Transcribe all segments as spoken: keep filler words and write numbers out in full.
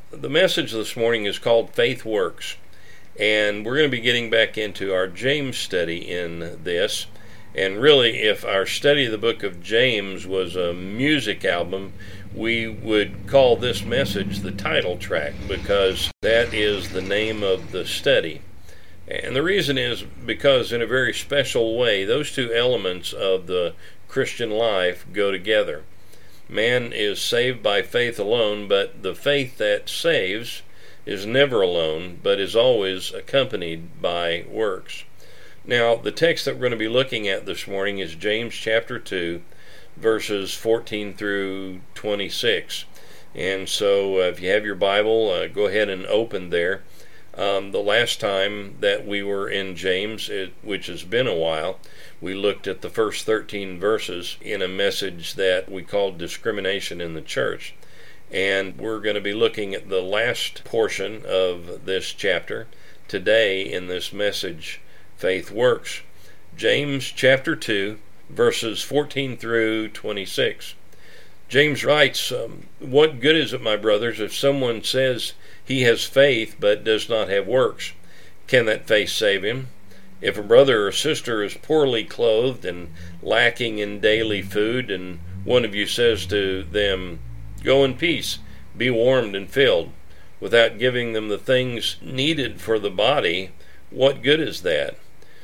The message this morning is called Faith Works, and we're going to be getting back into our James study in this. And really, if our study of the book of James was a music album, we would call this message the title track, because that is the name of the study. And the reason is because in a very special way, those two elements of the Christian life go together. Man is saved by faith alone, but the faith that saves is never alone, but is always accompanied by works. Now, the text that we're going to be looking at this morning is James chapter two, verses fourteen through twenty-six. And so, uh, if you have your Bible, uh, go ahead and open there. Um, the last time that we were in James, it, which has been a while, we looked at the first thirteen verses in a message that we called Discrimination in the Church. And we're going to be looking at the last portion of this chapter today in this message, Faith Works. James chapter two, verses fourteen through twenty-six. James writes, um, "What good is it, my brothers, if someone says he has faith but does not have works? Can that faith save him? If a brother or sister is poorly clothed and lacking in daily food, and one of you says to them, 'Go in peace, be warmed and filled,' without giving them the things needed for the body, what good is that?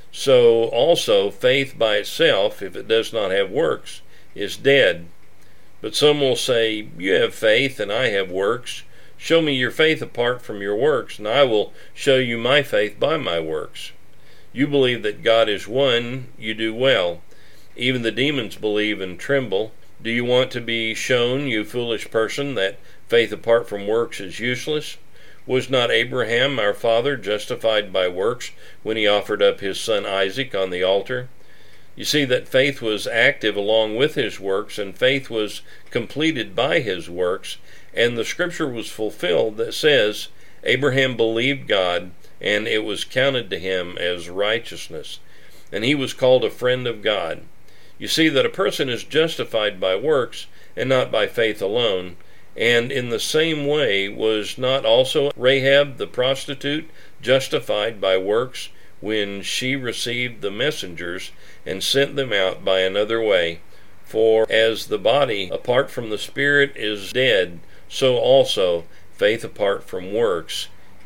So also faith by itself, if it does not have works, is dead. But some will say, 'You have faith, and I have works. Show me your faith apart from your works, and I will show you my faith by my works.' You believe that God is one, you do well. Even the demons believe and tremble. Do you want to be shown, you foolish person, that faith apart from works is useless? Was not Abraham, our father, justified by works when he offered up his son Isaac on the altar? You see that faith was active along with his works, and faith was completed by his works, and the scripture was fulfilled that says, 'Abraham believed God, and it was counted to him as righteousness, and he was called a friend of God.' You see that a person is justified by works, and not by faith alone. And in the same way was not also Rahab the prostitute justified by works when she received the messengers and sent them out by another way? For as the body apart from the spirit is dead, so also faith apart from works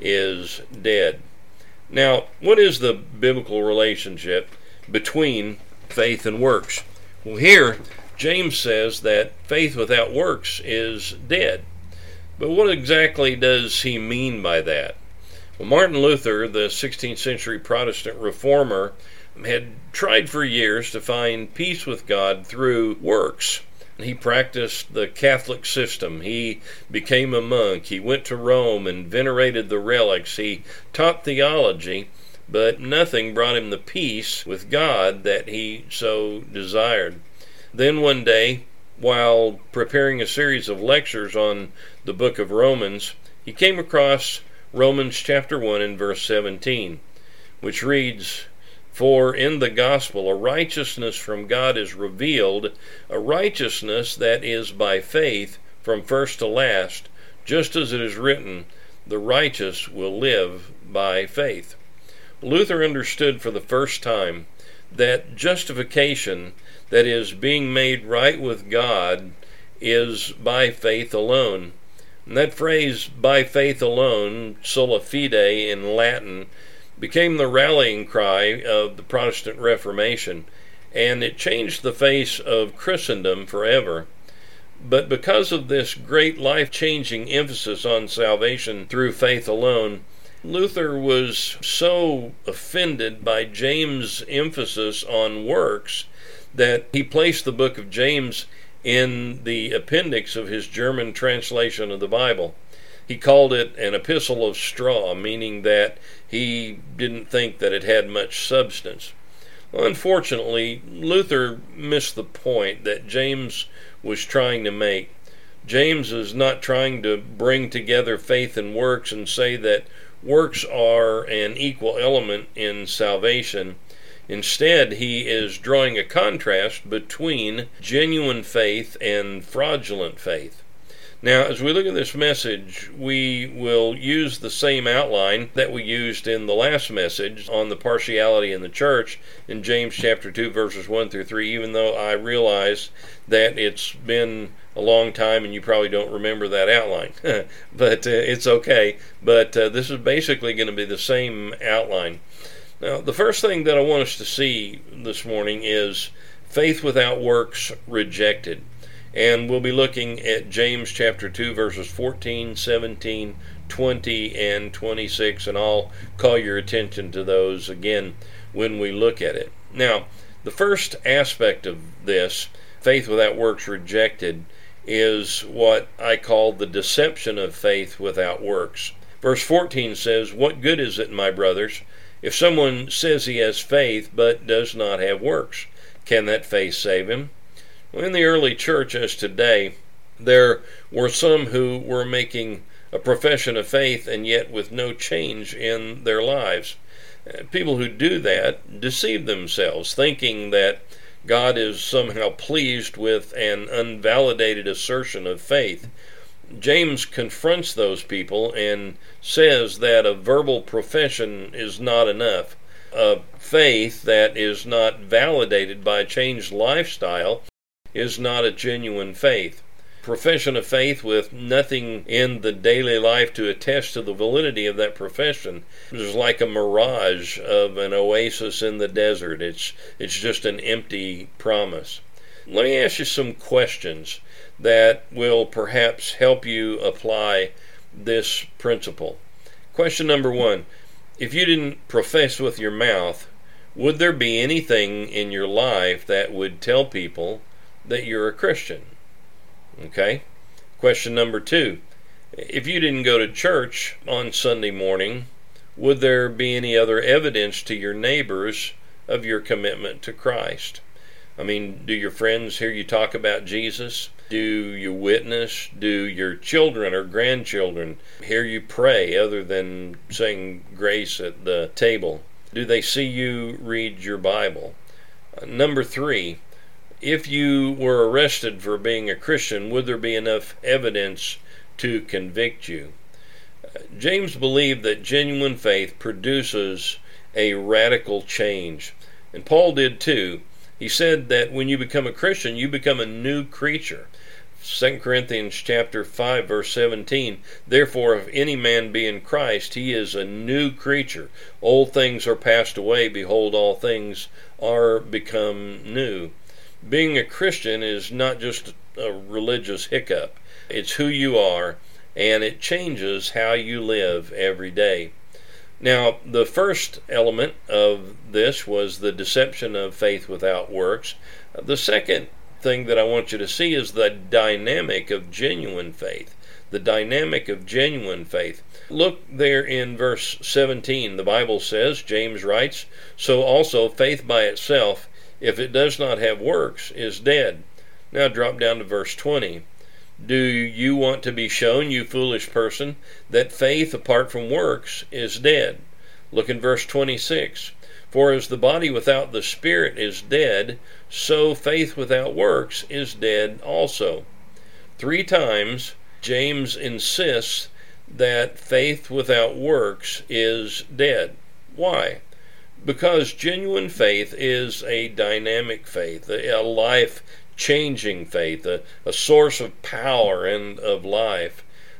is dead." Now, what is the biblical relationship between faith and works? Well, here James says that faith without works is dead. But what exactly does he mean by that? Well, Martin Luther, the sixteenth century Protestant reformer, had tried for years to find peace with God through works. He practiced the Catholic system. He became a monk. He went to Rome and venerated the relics. He taught theology, but nothing brought him the peace with God that he so desired. Then one day, while preparing a series of lectures on the book of Romans, he came across Romans chapter one and verse seventeen, which reads, "For in the gospel a righteousness from God is revealed, a righteousness that is by faith from first to last, just as it is written, 'The righteous will live by faith.'" Luther understood for the first time that justification, that is, being made right with God, is by faith alone. And that phrase, "by faith alone," sola fide in Latin, became the rallying cry of the Protestant Reformation, and it changed the face of Christendom forever. But because of this great life-changing emphasis on salvation through faith alone, Luther was so offended by James' emphasis on works that he placed the book of James in the appendix of his German translation of the Bible. He called it an epistle of straw, meaning that he didn't think that it had much substance. Well, unfortunately, Luther missed the point that James was trying to make. James is not trying to bring together faith and works and say that works are an equal element in salvation. Instead, he is drawing a contrast between genuine faith and fraudulent faith. Now, as we look at this message, we will use the same outline that we used in the last message on the partiality in the church in James chapter two, verses one through three, even though I realize that it's been a long time and you probably don't remember that outline. But uh, it's okay. But uh, this is basically going to be the same outline. Now, the first thing that I want us to see this morning is faith without works rejected. And we'll be looking at James chapter two, verses fourteen, seventeen, twenty, and twenty-six, and I'll call your attention to those again when we look at it. Now, the first aspect of this, faith without works rejected, is what I call the deception of faith without works. Verse fourteen says, "What good is it, my brothers, if someone says he has faith but does not have works? Can that faith save him?" Well, in the early church, as today, there were some who were making a profession of faith and yet with no change in their lives. People who do that deceive themselves, thinking that God is somehow pleased with an unvalidated assertion of faith. James confronts those people and says that a verbal profession is not enough. A faith that is not validated by a changed lifestyle is not a genuine faith. Profession of faith with nothing in the daily life to attest to the validity of that profession is like a mirage of an oasis in the desert. It's it's just an empty promise. Let me ask you some questions that will perhaps help you apply this principle. Question number one: if you didn't profess with your mouth, would there be anything in your life that would tell people that you're a Christian? Okay. Question number two: if you didn't go to church on Sunday morning, would there be any other evidence to your neighbors of your commitment to Christ? I mean, do your friends hear you talk about Jesus? Do you witness? Do your children or grandchildren hear you pray other than saying grace at the table? Do they see you read your Bible? Uh, number three: if you were arrested for being a Christian, would there be enough evidence to convict you? Uh, James believed that genuine faith produces a radical change, and Paul did too. He said that when you become a Christian, you become a new creature. Second Corinthians chapter five, verse seventeen, "Therefore, if any man be in Christ, he is a new creature. Old things are passed away. Behold, all things are become new." Being a Christian is not just a religious hiccup. It's who you are, and it changes how you live every day. Now, the first element of this was the deception of faith without works. The second thing that I want you to see is the dynamic of genuine faith. The dynamic of genuine faith. Look there in verse seventeen. The Bible says, James writes, "So also faith by itself, if it does not have works, is dead." Now drop down to verse twenty. "Do you want to be shown, you foolish person, that faith apart from works is dead?" Look in verse twenty-six. "For as the body without the spirit is dead, so faith without works is dead also." Three times James insists that faith without works is dead. Why? Because genuine faith is a dynamic faith, a life-changing faith, a, a source of power and of life.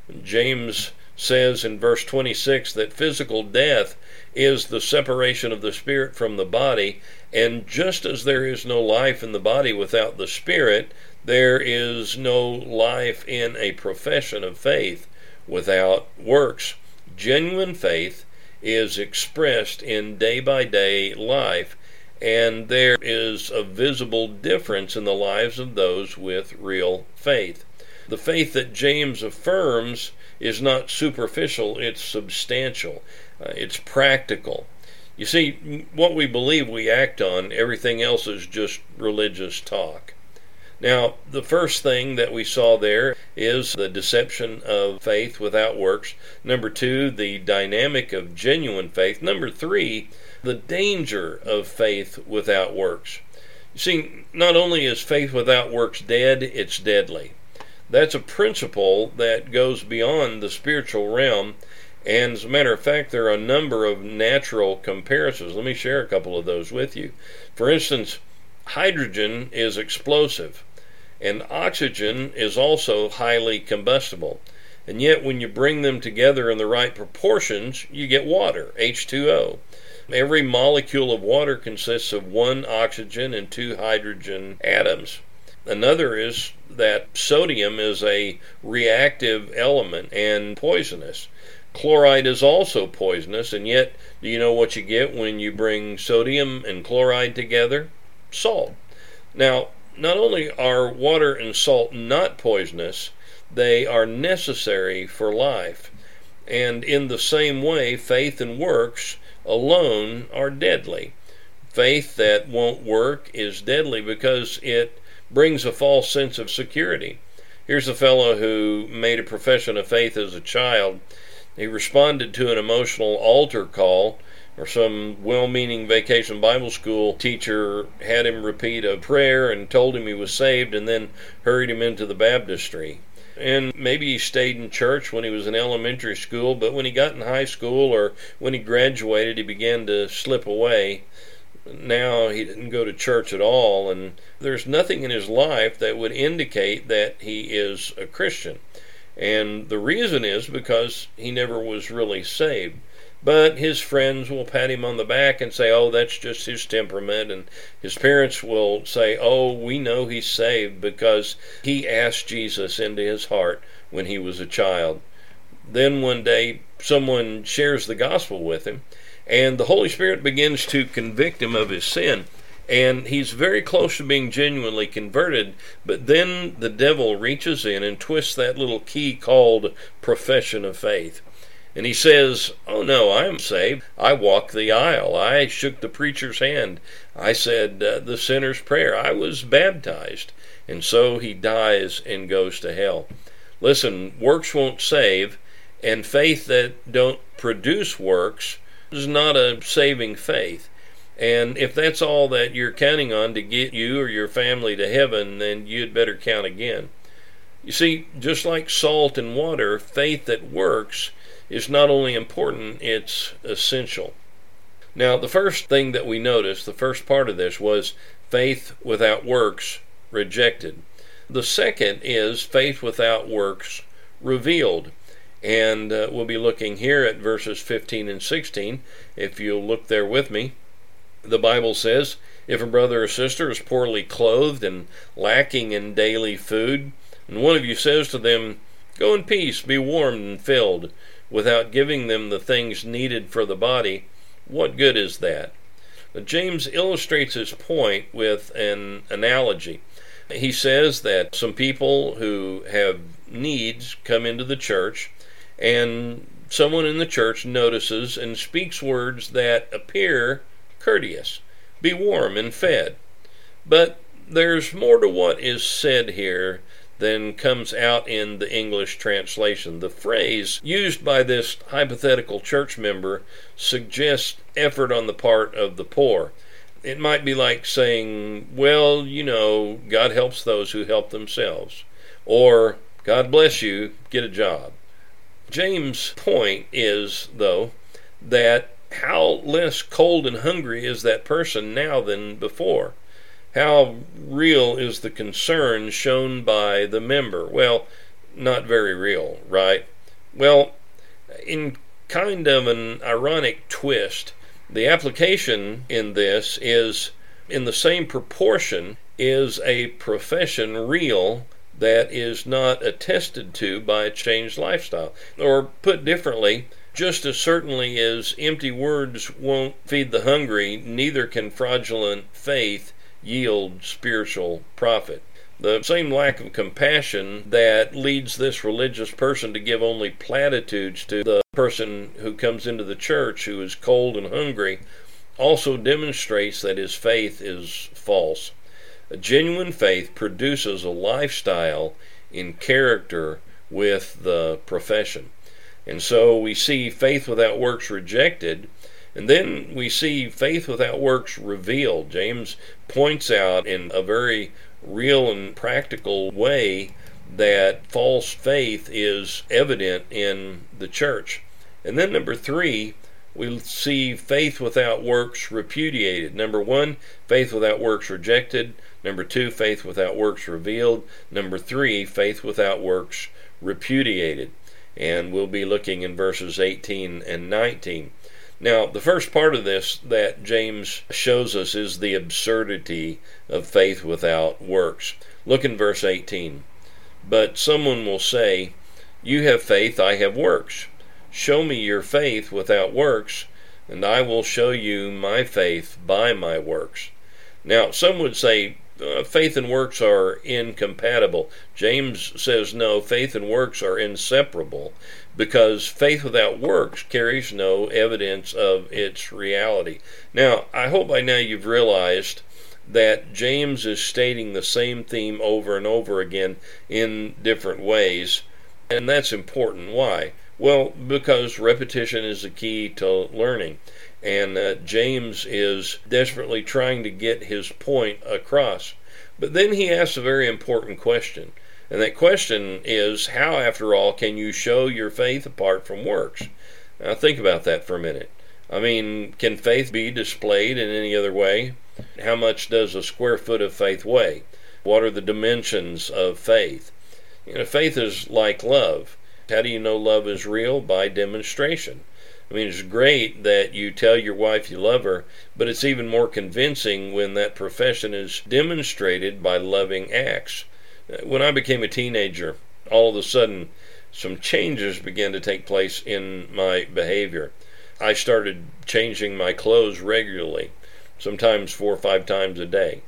James says in verse twenty-six that physical death is the separation of the spirit from the body, and just as there is no life in the body without the spirit, there is no life in a profession of faith without works. Genuine faith is expressed in day-by-day life, and there is a visible difference in the lives of those with real faith. The faith that James affirms is not superficial, it's substantial, uh, it's practical. You see, what we believe we act on, everything else is just religious talk. Now, the first thing that we saw there is the deception of faith without works. Number two, the dynamic of genuine faith. Number three, the danger of faith without works. You see, not only is faith without works dead, it's deadly. That's a principle that goes beyond the spiritual realm. And as a matter of fact, there are a number of natural comparisons. Let me share a couple of those with you. For instance, hydrogen is explosive, and oxygen is also highly combustible. And yet, when you bring them together in the right proportions, you get water, H two O. Every molecule of water consists of one oxygen and two hydrogen atoms. Another is that sodium is a reactive element and poisonous. Chloride is also poisonous, and yet, do you know what you get when you bring sodium and chloride together? Salt. Now, not only are water and salt not poisonous, they are necessary for life. And in the same way, faith and works alone are deadly. Faith that won't work is deadly because it brings a false sense of security. Here's a fellow who made a profession of faith as a child. He responded to an emotional altar call, or some well-meaning vacation Bible school teacher had him repeat a prayer and told him he was saved, and then hurried him into the baptistry. And maybe he stayed in church when he was in elementary school, but when he got in high school or when he graduated, he began to slip away. Now he didn't go to church at all, and there's nothing in his life that would indicate that he is a Christian. And the reason is because he never was really saved. But his friends will pat him on the back and say, oh, that's just his temperament. And his parents will say, oh, we know he's saved because he asked Jesus into his heart when he was a child. Then one day, someone shares the gospel with him, and the Holy Spirit begins to convict him of his sin. And he's very close to being genuinely converted, but then the devil reaches in and twists that little key called profession of faith. And he says, oh no, I'm saved. I walked the aisle. I shook the preacher's hand. I said uh, the sinner's prayer. I was baptized. And so he dies and goes to hell. Listen, works won't save, and faith that don't produce works is not a saving faith. And if that's all that you're counting on to get you or your family to heaven, then you'd better count again. You see, just like salt and water, faith that works is not only important, it's essential. Now, the first thing that we noticed, the first part of this, was faith without works rejected. The second is faith without works revealed. And uh, we'll be looking here at verses fifteen and sixteen, if you'll look there with me. The Bible says, if a brother or sister is poorly clothed and lacking in daily food, and one of you says to them, go in peace, be warmed and filled, without giving them the things needed for the body, what good is that? James illustrates his point with an analogy. He says that some people who have needs come into the church, and someone in the church notices and speaks words that appear courteous, be warm and fed. But there's more to what is said here than comes out in the English translation. The phrase used by this hypothetical church member suggests effort on the part of the poor. It might be like saying, well, you know, God helps those who help themselves. Or, God bless you, get a job. James' point is, though, that how less cold and hungry is that person now than before? How real is the concern shown by the member? Well, not very real, right? Well, in kind of an ironic twist, the application in this is, in the same proportion, is a profession real that is not attested to by a changed lifestyle? Or put differently, just as certainly as empty words won't feed the hungry, neither can fraudulent faith yield spiritual profit. The same lack of compassion that leads this religious person to give only platitudes to the person who comes into the church who is cold and hungry also demonstrates that his faith is false. A genuine faith produces a lifestyle in character with the profession. And so we see faith without works rejected, and then we see faith without works revealed. James points out in a very real and practical way that false faith is evident in the church. And then number three, we see faith without works repudiated. Number one, faith without works rejected. Number two, faith without works revealed. Number three, faith without works repudiated. And we'll be looking in verses eighteen and nineteen. Now, the first part of this that James shows us is the absurdity of faith without works. Look in verse eighteen. But someone will say, "You have faith, I have works. Show me your faith without works, and I will show you my faith by my works." Now, some would say uh, faith and works are incompatible. James says no, faith and works are inseparable, because faith without works carries no evidence of its reality. Now, I hope by now you've realized that James is stating the same theme over and over again in different ways, and that's important. Why? Well, because repetition is the key to learning, and uh, James is desperately trying to get his point across. But then he asks a very important question, and that question is, how, after all, can you show your faith apart from works? Now, think about that for a minute. I mean, can faith be displayed in any other way? How much does a square foot of faith weigh? What are the dimensions of faith? You know, faith is like love. How do you know love is real? By demonstration. I mean, it's great that you tell your wife you love her, but it's even more convincing when that profession is demonstrated by loving acts. When I became a teenager, all of a sudden, some changes began to take place in my behavior. I started changing my clothes regularly, sometimes four or five times a day.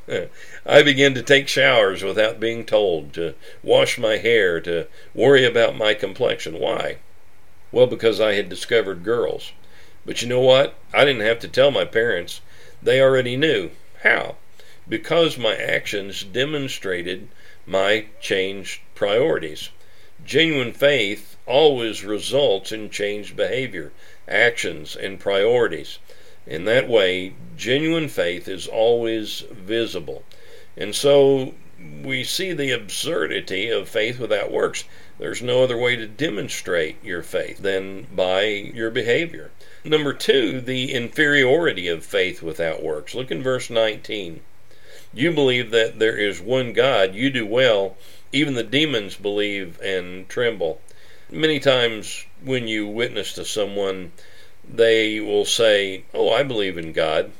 I began to take showers without being told, to wash my hair, to worry about my complexion. Why? Well, because I had discovered girls. But you know what? I didn't have to tell my parents. They already knew. How? Because my actions demonstrated my changed priorities. Genuine faith always results in changed behavior, actions, and priorities. In that way, genuine faith is always visible. And so we see the absurdity of faith without works. There's no other way to demonstrate your faith than by your behavior. Number two, the inferiority of faith without works. Look in verse nineteen. You believe that there is one God. You do well. Even the demons believe and tremble. Many times when you witness to someone, they will say, "Oh, I believe in God,"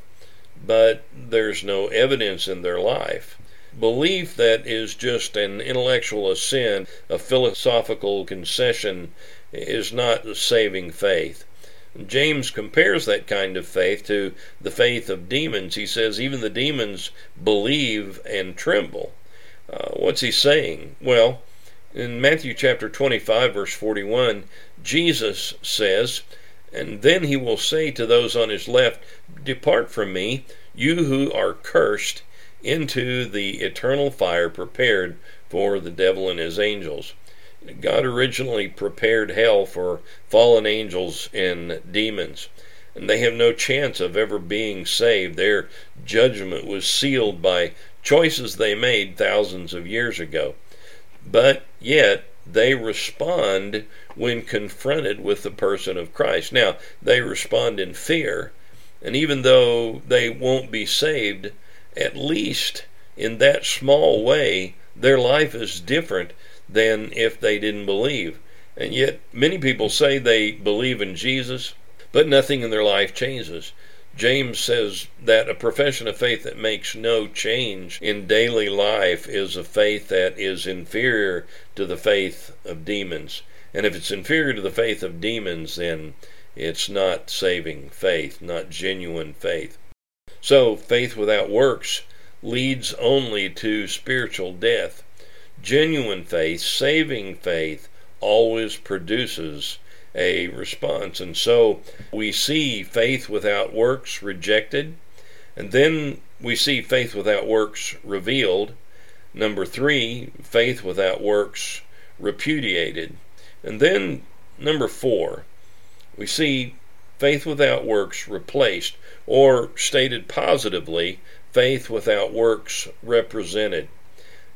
but there's no evidence in their life. Belief that is just an intellectual assent, a philosophical concession, is not saving faith. James compares that kind of faith to the faith of demons. He says even the demons believe and tremble. Uh, what's he saying? Well, in Matthew chapter twenty-five, verse forty-one, Jesus says, "And then he will say to those on his left, 'Depart from me, you who are cursed, into the eternal fire prepared for the devil and his angels.'" God originally prepared hell for fallen angels and demons, and they have no chance of ever being saved. Their judgment was sealed by choices they made thousands of years ago. But yet, they respond when confronted with the person of Christ. Now, they respond in fear, and even though they won't be saved, at least in that small way, their life is different than if they didn't believe. And yet, many people say they believe in Jesus, but nothing in their life changes. James says that a profession of faith that makes no change in daily life is a faith that is inferior to the faith of demons. And if it's inferior to the faith of demons, then it's not saving faith, not genuine faith. So, faith without works leads only to spiritual death. Genuine faith, saving faith, always produces a response. And so we see faith without works rejected, and then we see faith without works revealed. Number three, faith without works repudiated. And then number four, we see faith without works replaced, or stated positively, faith without works represented.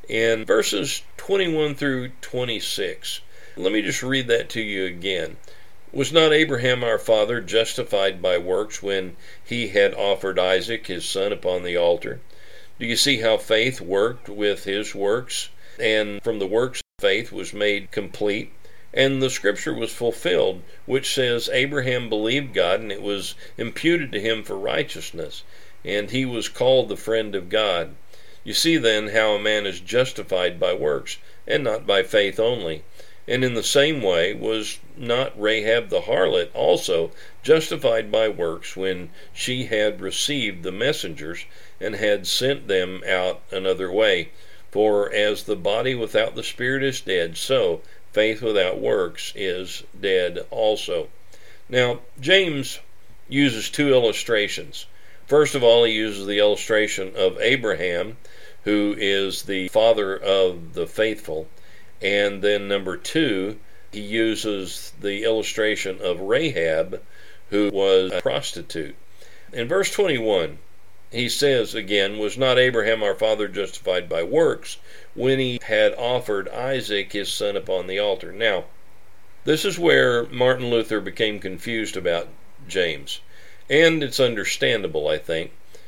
in verses twenty-one through twenty-six. Let me just read that to you again. Was not Abraham our father justified by works when he had offered Isaac his son upon the altar? Do you see how faith worked with his works? And from the works faith was made complete. And the scripture was fulfilled, which says, Abraham believed God, and it was imputed to him for righteousness, and he was called the friend of God. You see then how a man is justified by works, and not by faith only. And in the same way was not Rahab the harlot also justified by works when she had received the messengers and had sent them out another way? For as the body without the spirit is dead, so faith without works is dead also. Now, James uses two illustrations. First of all, he uses the illustration of Abraham, who is the father of the faithful. And then number two, he uses the illustration of Rahab, who was a prostitute. In verse twenty-one, he says again, was not Abraham our father justified by works when he had offered Isaac his son upon the altar? Now, this is where Martin Luther became confused about James. And it's understandable, I think.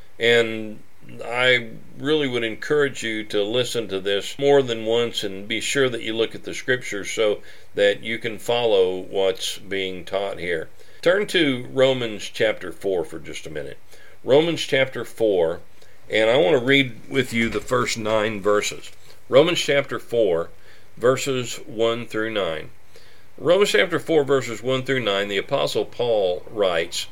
And I really would encourage you to listen to this more than once and be sure that you look at the scriptures so that you can follow what's being taught here. Turn to Romans chapter four for just a minute. Romans chapter four, and I want to read with you the first nine verses. Romans chapter four, verses one through nine. Romans chapter four, verses one through nine, the Apostle Paul writes,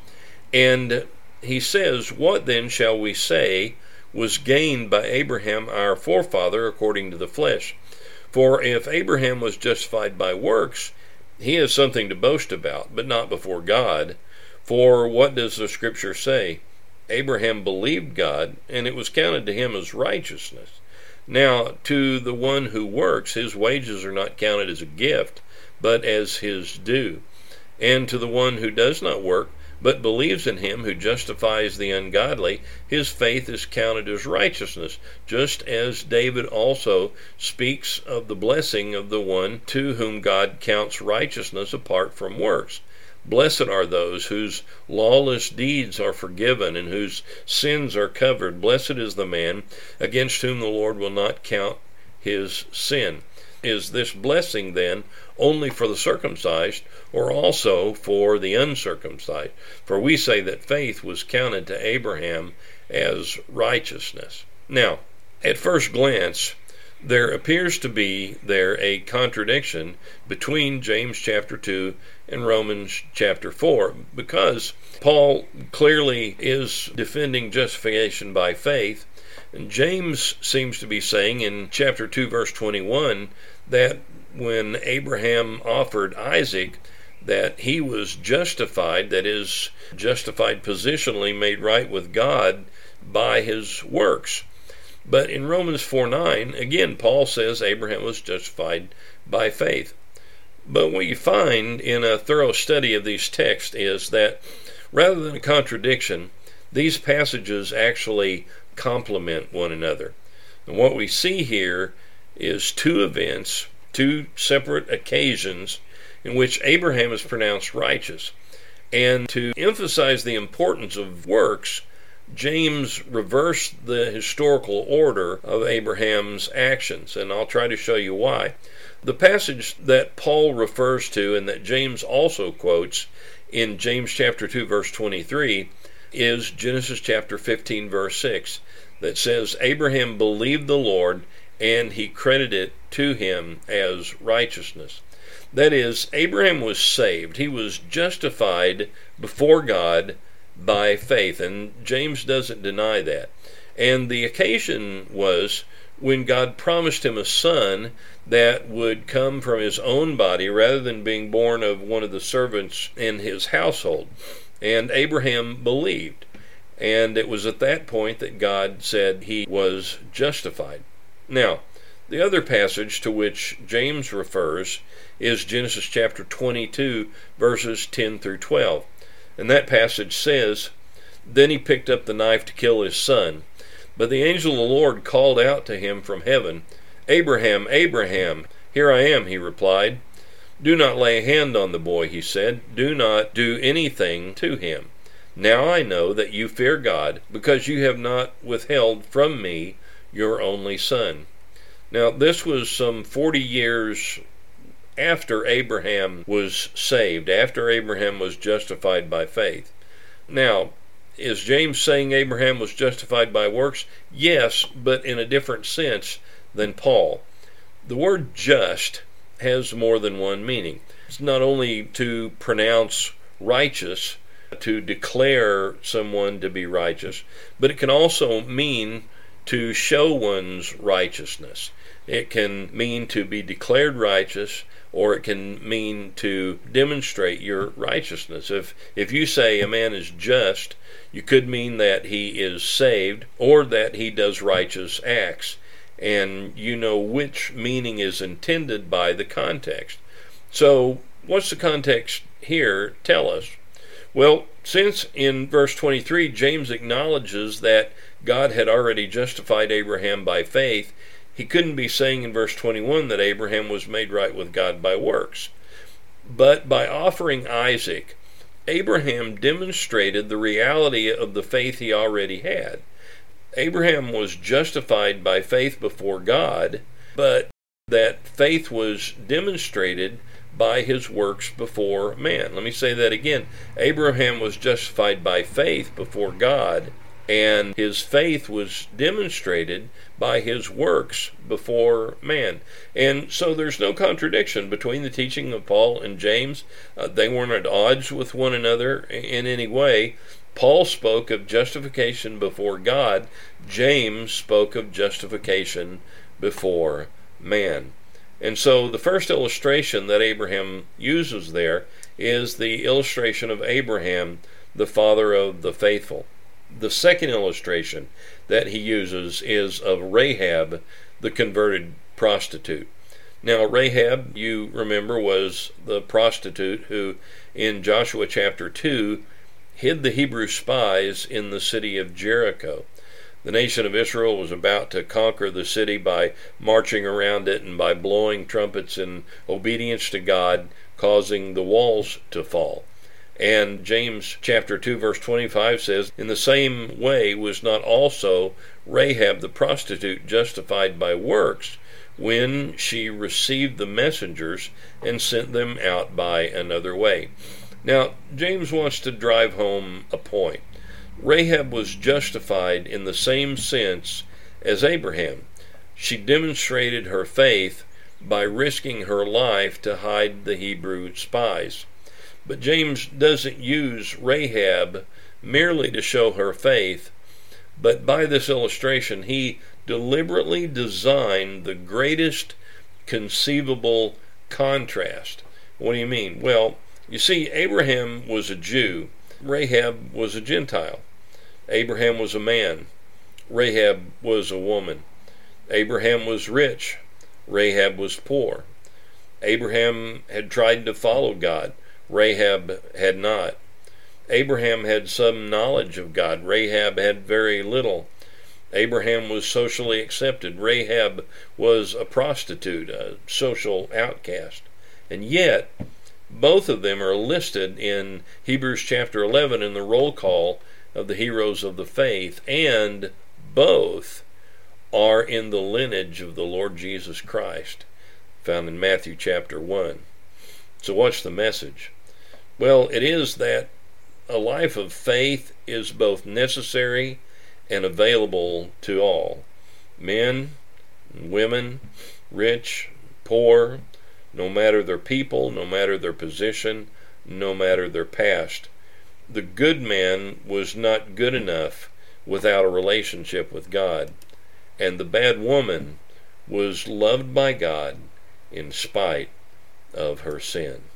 and he says, what then shall we say was gained by Abraham our forefather according to the flesh? For if Abraham was justified by works, he has something to boast about, but not before God. For what does the scripture say? Abraham believed God, and it was counted to him as righteousness. Now, to the one who works, his wages are not counted as a gift, but as his due. And to the one who does not work, but believes in him who justifies the ungodly, his faith is counted as righteousness, just as David also speaks of the blessing of the one to whom God counts righteousness apart from works. Blessed are those whose lawless deeds are forgiven and whose sins are covered. Blessed is the man against whom the Lord will not count his sin. Is this blessing then only for the circumcised, or also for the uncircumcised? For we say that faith was counted to Abraham as righteousness. Now, at first glance, there appears to be there a contradiction between James chapter two and Romans chapter four, because Paul clearly is defending justification by faith, and James seems to be saying in chapter two, verse twenty-one, that when Abraham offered Isaac, that he was justified, that is, justified positionally, made right with God by his works. But in Romans four nine, again, Paul says Abraham was justified by faith. But what you find in a thorough study of these texts is that rather than a contradiction, these passages actually complement one another. And what we see here is two events, two separate occasions in which Abraham is pronounced righteous. And to emphasize the importance of works, James reversed the historical order of Abraham's actions, and I'll try to show you why. The passage that Paul refers to and that James also quotes in James chapter two, verse twenty-three, is Genesis chapter fifteen, verse six, that says, Abraham believed the Lord, and he credited it to him as righteousness. That is, Abraham was saved. He was justified before God by faith, and James doesn't deny that. And the occasion was when God promised him a son that would come from his own body rather than being born of one of the servants in his household. And Abraham believed. And it was at that point that God said he was justified. Now, the other passage to which James refers is Genesis chapter twenty-two, verses ten through twelve. And that passage says, Then he picked up the knife to kill his son. But the angel of the Lord called out to him from heaven, "Abraham, Abraham, here I am," he replied. "Do not lay a hand on the boy," he said. "Do not do anything to him. Now I know that you fear God, because you have not withheld from me your only son." Now, this was some forty years after Abraham was saved, after Abraham was justified by faith. Now, is James saying Abraham was justified by works? Yes, but in a different sense than Paul. The word just has more than one meaning. It's not only to pronounce righteous, to declare someone to be righteous, but it can also mean to show one's righteousness. It can mean to be declared righteous, or it can mean to demonstrate your righteousness. If if you say a man is just, you could mean that he is saved or that he does righteous acts. And you know which meaning is intended by the context. So, what's the context here tell us? Well, since in verse twenty-three, James acknowledges that God had already justified Abraham by faith, he couldn't be saying in verse twenty-one that Abraham was made right with God by works. But by offering Isaac, Abraham demonstrated the reality of the faith he already had. Abraham was justified by faith before God, but that faith was demonstrated by his works before man. Let me say that again. Abraham was justified by faith before God, and his faith was demonstrated by his works before man. And so there's no contradiction between the teaching of Paul and James. Uh, they weren't at odds with one another in any way. Paul spoke of justification before God. James spoke of justification before man. And so the first illustration that Abraham uses there is the illustration of Abraham, the father of the faithful. The second illustration that he uses is of Rahab, the converted prostitute. Now, Rahab, you remember, was the prostitute who, in Joshua chapter two, hid the Hebrew spies in the city of Jericho. The nation of Israel was about to conquer the city by marching around it and by blowing trumpets in obedience to God, causing the walls to fall. And James chapter two verse twenty-five says, "In the same way was not also Rahab the prostitute justified by works when she received the messengers and sent them out by another way." Now, James wants to drive home a point. Rahab was justified in the same sense as Abraham. She demonstrated her faith by risking her life to hide the Hebrew spies. But James doesn't use Rahab merely to show her faith, but by this illustration he deliberately designed the greatest conceivable contrast. What do you mean? Well, you see, Abraham was a Jew. Rahab was a Gentile. Abraham was a man. Rahab was a woman. Abraham was rich. Rahab was poor. Abraham had tried to follow God. Rahab had not. Abraham had some knowledge of God. Rahab had very little. Abraham was socially accepted. Rahab was a prostitute, a social outcast. And yet, both of them are listed in Hebrews chapter eleven in the roll call of the heroes of the faith, and both are in the lineage of the Lord Jesus Christ, found in Matthew chapter one. So what's the message? Well, it is that a life of faith is both necessary and available to all. Men, women, rich, poor, no matter their people, no matter their position, no matter their past. The good man was not good enough without a relationship with God, and the bad woman was loved by God in spite of her sin.